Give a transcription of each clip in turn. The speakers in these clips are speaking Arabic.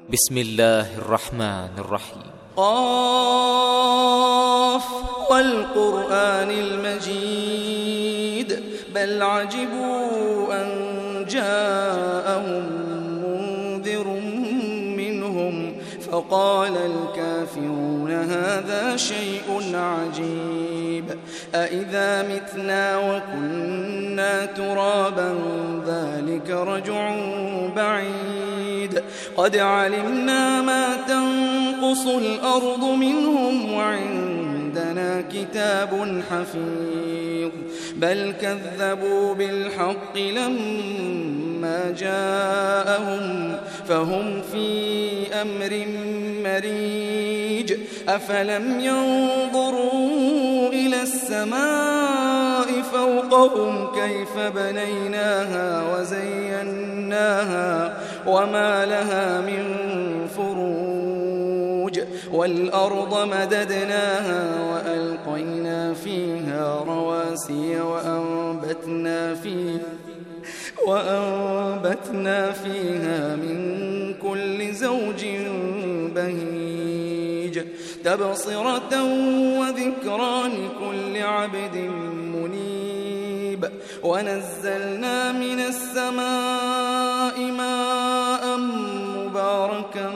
بسم الله الرحمن الرحيم. قاف والقرآن المجيد بل عجبوا أن جاءهم منذر منهم فقال الكافرون هذا شيء عجيب أإذا متنا وكنا ترابا ذلك رجع بعيد قد علمنا ما تنقص الأرض منهم وعندنا كتاب حفيظ بل كذبوا بالحق لما جاءهم فهم في أمر مريج أفلم ينظروا إلى السماء فوقهم كيف بنيناها وزيناها وما لها من فروج والأرض مددناها وألقينا فيها رواسي وأنبتنا فيها من كل زوج بهيج تبصرة وذكرى لكل عبد منيب ونزلنا من السماء ماء مباركا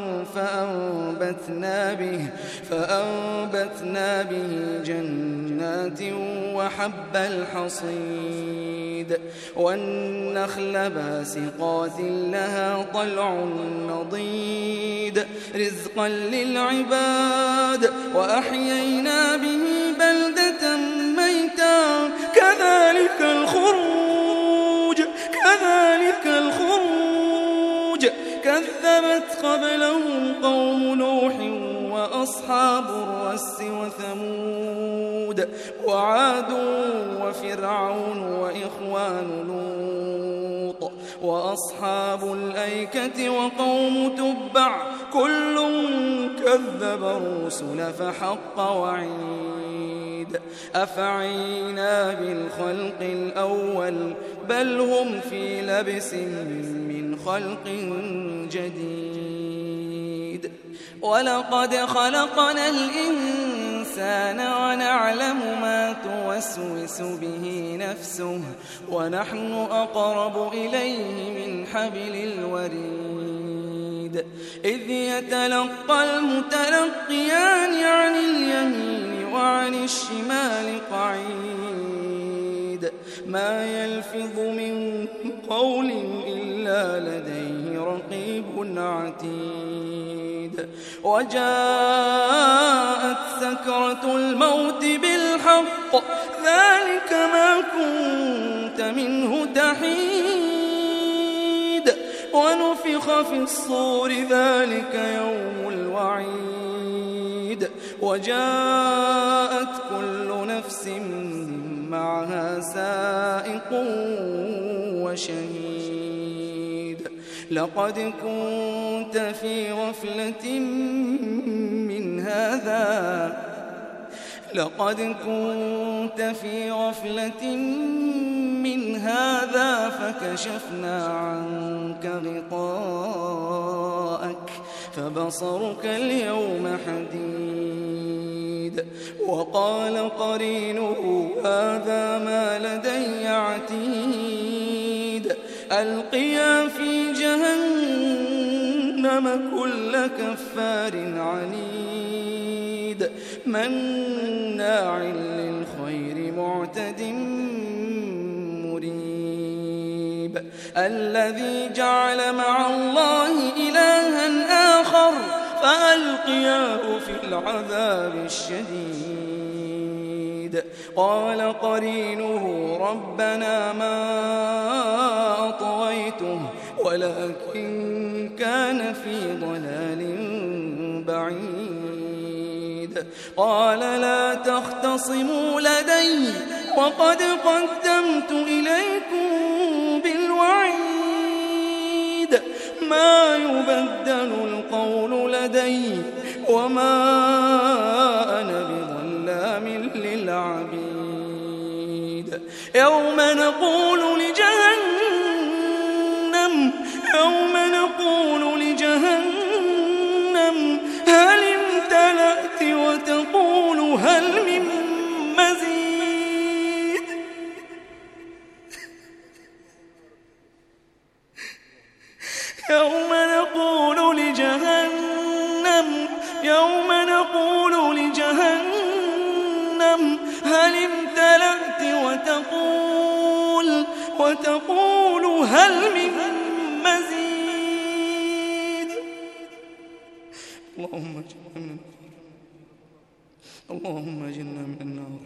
فأنبتنا به جنات وحب الحصيد والنخل باسقات لها طلع نضيد رزقا للعباد وأحيينا به بلدة ميتا كذلك الخروج كذبت قبلهم قوم نوح وأصحاب الرس وثمود وعاد وفرعون وإخوان لوط وأصحاب الأيكة وقوم تبع كل كذب الرسل فحق وعيد أفعينا بالخلق الأول بل هم في لبس من خلق جديد ولقد خلقنا الإنسان ونعلم ما توسوس به نفسه ونحن أقرب إليه من حبل الوريد إذ يتلقى المتلقيان عن اليمين وعن الشمال قعيد ما يلفظ من قول إلا لديه رقيب عتيد وجاءت سكرة الموت بالحق ذلك ما كنت منه تحيد ونفخ في الصور ذلك يوم الوعيد وجاءت كل نفس معها سائق وشهيد لقد كنت في غفلة من هذا فكشفنا عنك غطاءك فبصرك اليوم حديد وقال قرينه هذا ما لدي عتيد ألقيا في جهنم كل كفار عنيد مناع للخير معتد مريب الذي جعل مع الله إلها آخر فألقياه في العذاب الشديد قال قرينه ربنا ما أطغيته ولكن كان في ضلال بعيد قال لا تختصموا لدي وقد قدمت إليكم بالوعيد ما يبدل القول لدي وما أنا بظلام للعبيد يوم نقول لجهنم يوم نقول لجهنم هل امتلأت وتقول هل من مزيد. اللهم اجرنا من النار.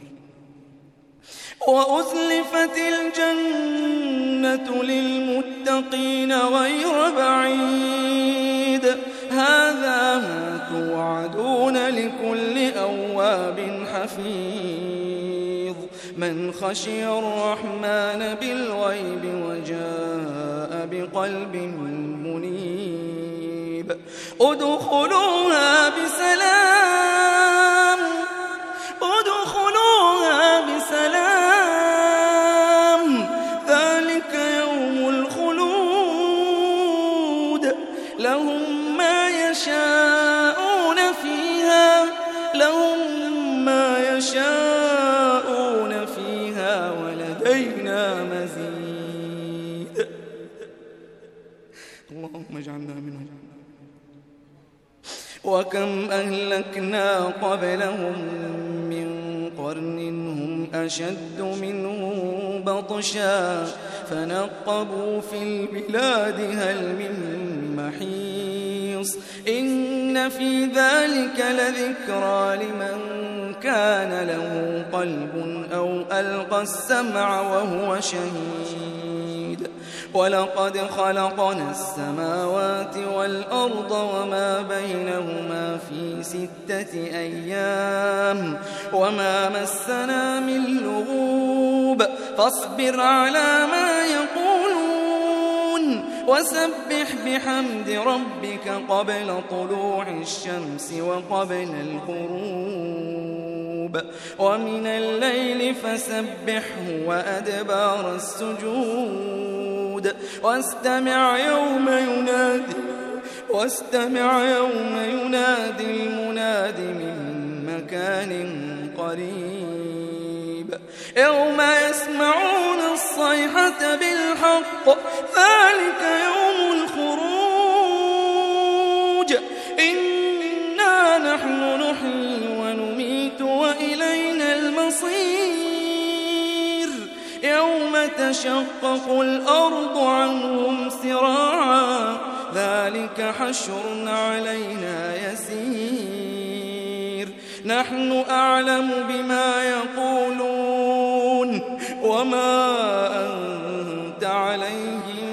وأزلفت الجنة للمتقين غير بعيد هذا ما توعدون لكل أواب حفيظ من خشي الرحمن بالغيب وجاء بقلب منيب. ادخلوها بسلام ذلك يوم الخلود لهم ما يشاءون فيها ولدينا مزيد. اللهم اجعلنا منهم. وكم أهلكنا قبلهم من قرن هم أشد منهم بطشا فنقبوا في البلاد هل من محيص. إن في ذلك لذكرى لمن كان له قلب أو ألقى السمع وهو شهيد. ولقد خلقنا السماوات والأرض وما بينهما في 6 أيام وما مسنا من لغوب. فاصبر على ما يقولون وسبح بحمد ربك قبل طلوع الشمس وقبل الغروب ومن الليل فسبحه وأدبار السجود. واستمع يوم ينادي المناد من مكان قريب. يوم يسمعون الصيحة بالحق ذلك يوم الخروج. إنا نحن نحيي ونميت وإلينا المصير. يوم تشقق الأرض عنهم سراعا ذلك حشر علينا يسير. نحن أعلم بما يقولون وما أنت عليهم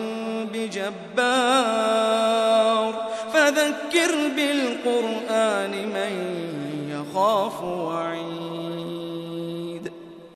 بجبار فذكر بالقرآن من يخاف وعيد.